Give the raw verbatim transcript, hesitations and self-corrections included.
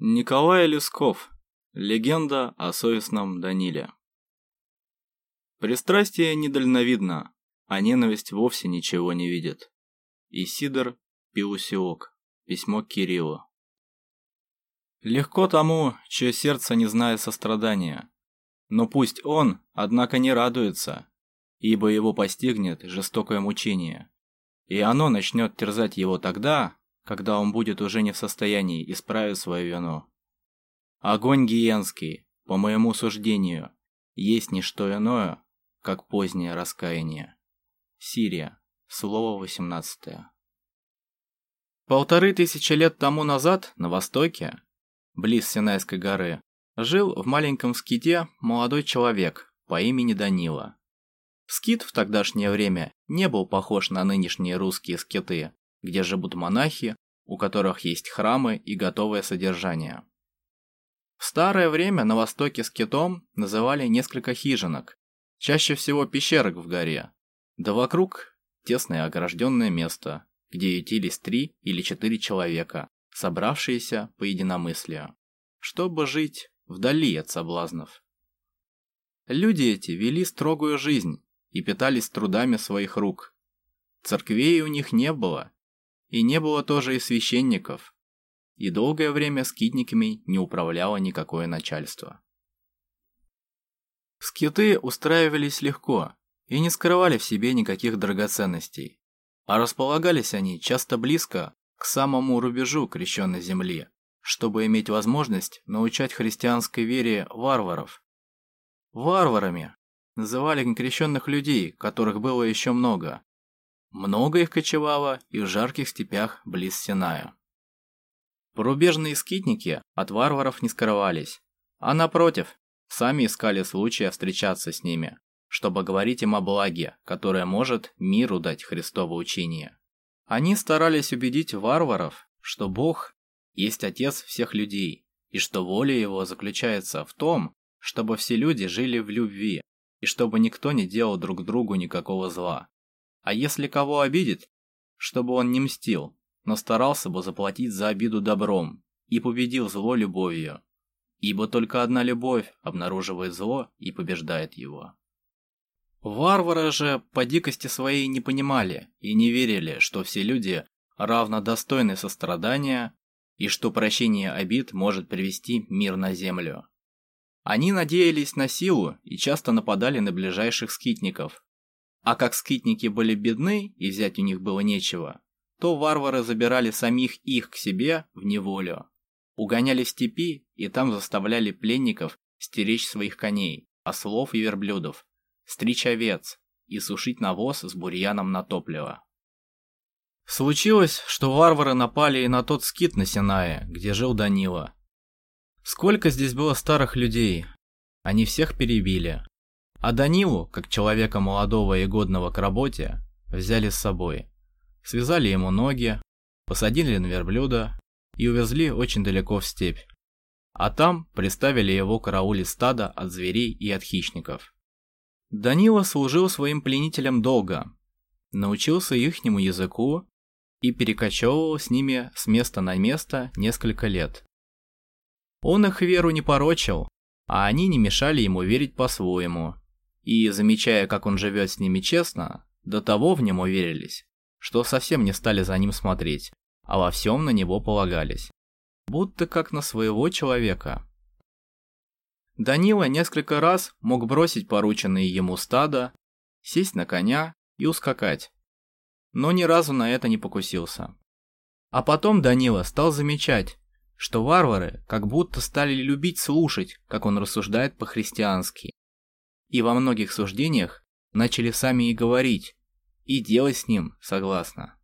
Николай Лесков. Легенда о совестном Даниле. Пристрастие недальновидно, а ненависть вовсе ничего не видит. Исидор Пиусиок. Письмо к Кириллу. Легко тому, чье сердце не знает сострадания. Но пусть он, однако, не радуется, ибо его постигнет жестокое мучение, и оно начнет терзать его тогда, когда он будет уже не в состоянии исправить свою вину. Огонь гиенский, по моему суждению, есть не что иное, как позднее раскаяние. Сирия. Слово восемнадцатое. Полторы тысячи лет тому назад на востоке, близ Синайской горы, жил в маленьком ските молодой человек по имени Данила. Скит в тогдашнее время не был похож на нынешние русские скиты, где живут монахи, у которых есть храмы и готовое содержание. В старое время на востоке скитом называли несколько хижинок, чаще всего пещерок в горе, да вокруг тесное огражденное место, где ютились три или четыре человека, собравшиеся по единомыслию, чтобы жить вдали от соблазнов. Люди эти вели строгую жизнь и питались трудами своих рук. Церквей у них не было, и не было тоже и священников, и долгое время скитниками не управляло никакое начальство. Скиты устраивались легко и не скрывали в себе никаких драгоценностей, а располагались они часто близко к самому рубежу крещенной земли, чтобы иметь возможность научать христианской вере варваров. Варварами называли некрещенных людей, которых было еще много. Много их кочевало и в жарких степях близ Синая. Порубежные скитники от варваров не скрывались, а напротив, сами искали случая встречаться с ними, чтобы говорить им о благе, которое может миру дать Христово учение. Они старались убедить варваров, что Бог есть Отец всех людей, и что воля Его заключается в том, чтобы все люди жили в любви, и чтобы никто не делал друг другу никакого зла. А если кого обидит, чтобы он не мстил, но старался бы заплатить за обиду добром и победил зло любовью, ибо только одна любовь обнаруживает зло и побеждает его. Варвары же по дикости своей не понимали и не верили, что все люди равно достойны сострадания и что прощение обид может привести мир на землю. Они надеялись на силу и часто нападали на ближайших скитников. А как скитники были бедны и взять у них было нечего, то варвары забирали самих их к себе в неволю, угоняли в степи и там заставляли пленников стеречь своих коней, ослов и верблюдов, стричь овец и сушить навоз с бурьяном на топливо. Случилось, что варвары напали и на тот скит на Синае, где жил Данила. Сколько здесь было старых людей, они всех перебили. А Данилу, как человека молодого и годного к работе, взяли с собой. Связали ему ноги, посадили на верблюда и увезли очень далеко в степь. А там приставили его караулить стада от зверей и от хищников. Данила служил своим пленителям долго, научился ихнему языку и перекочевывал с ними с места на место несколько лет. Он их веру не порочил, а они не мешали ему верить по-своему. И, замечая, как он живет с ними честно, до того в нем уверились, что совсем не стали за ним смотреть, а во всем на него полагались, будто как на своего человека. Данила несколько раз мог бросить порученные ему стадо, сесть на коня и ускакать, но ни разу на это не покусился. А потом Данила стал замечать, что варвары как будто стали любить слушать, как он рассуждает по-христиански. И во многих суждениях начали сами и говорить, и делать с ним согласно.